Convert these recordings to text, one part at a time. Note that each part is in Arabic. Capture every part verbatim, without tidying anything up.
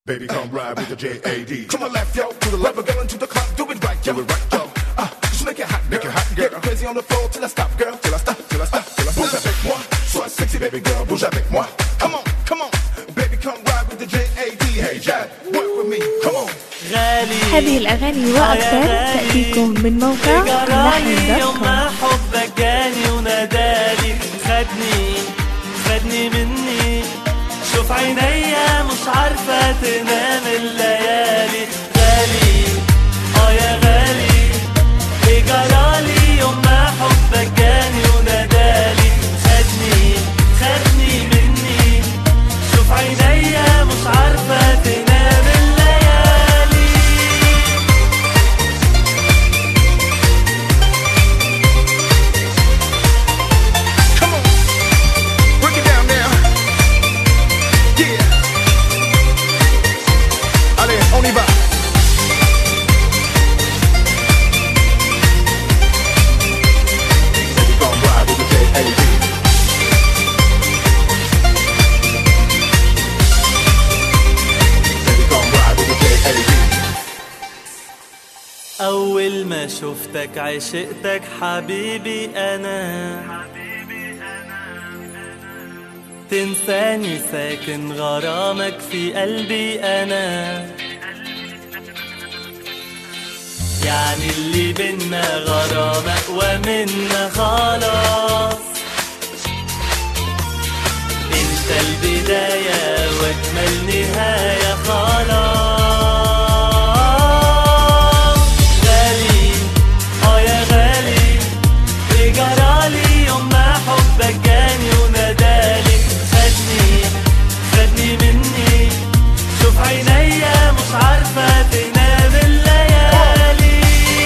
Baby, come ride with the J A D. To my left, yo, to the left, we're going to the club. Do it right, yo, do it right, yo. Ah, uh, just make it hot, girl. Make it hot, girl. Get crazy on the floor till I stop, girl. Till I stop, till I stop, till I stop. Bouge avec moi, sois sexy, baby girl. Bouge avec moi. Come on, come on, baby, come ride with the J A D. Hey, Jack, work with me, come on. هذه الأغاني وأكثر تأتيكم من موقع اللحن دوت كوم. حبك جاني ونادالي خدني خدني مني شوف عينيا مش عارفة تنام الليالي غالي اه يا غالي ايه جرالي يوم ما حبك جاني ونادالي خدني خدني مني شوف عينيا مش عارفة تنام الليالي. Come on, break it down now. Yeah. Allez, on y va. Baby, come ride with the J A D. Baby, come ride with the J A D. أول ما شفتك عشقتك حبيبي أنا تنساني ساكن غرامك في قلبي أنا يعني اللي بينا غرام أقوى منا خلاص انت البداية واجمل نهاية خلاص غالي اه يا غالي ايه جرالي يوم ما حبك جاني ونادالي خدني خدني مني شوف عينيا مش عارفة تنام الليالي.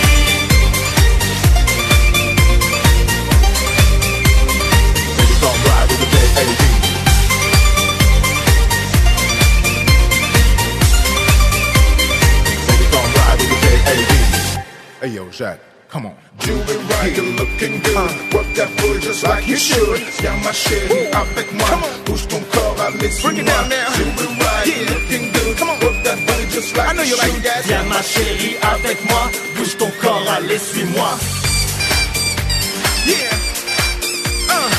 Baby, come ride with the J A D. Baby, come ride with the J A D. Hey yo, Jack, come on. Do it right, you're looking good. Uh, work that booty just like you should. Y'a ma chérie avec moi. Bouge ton corps, allez sur moi. Do it right, you're looking good. Come on, work that booty just like I know you like it, guys. Viens ma chérie avec moi, bouge ton corps, allez suis-moi. Yeah. Uh.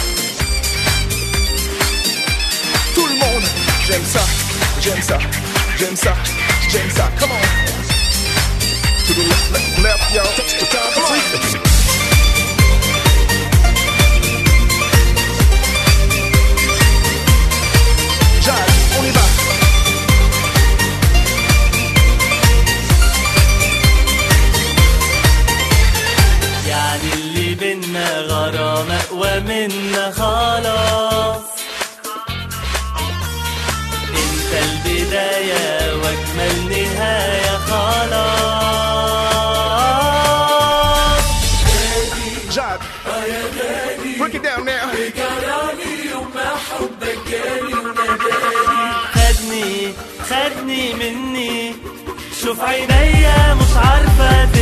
Tout le monde, j'aime ça, j'aime ça, j'aime ça, j'aime ça. Come on. To the left, left, left, yo. To the top, come on. Jack, on y va. يعني اللي بينا غرام أقوى منا خلاص انت البداية واجمل نهاية خلاص Jack, break it down now. جرالي يوم ما حبك جاني ونادالي خدني خدني مني شوف عينيا مش عارفة